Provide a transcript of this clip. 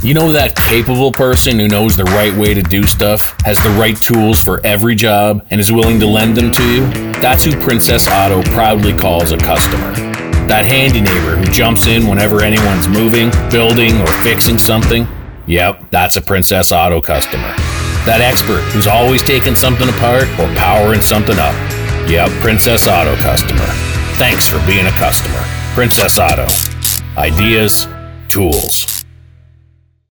You know that capable person who knows the right way to do stuff, has the right tools for every job, and is willing to lend them to you? That's who Princess Auto proudly calls a customer. That handy neighbor who jumps in whenever anyone's moving, building, or fixing something? Yep, that's a Princess Auto customer. That expert who's always taking something apart or powering something up? Yep, Princess Auto customer. Thanks for being a customer. Princess Auto. Ideas, tools.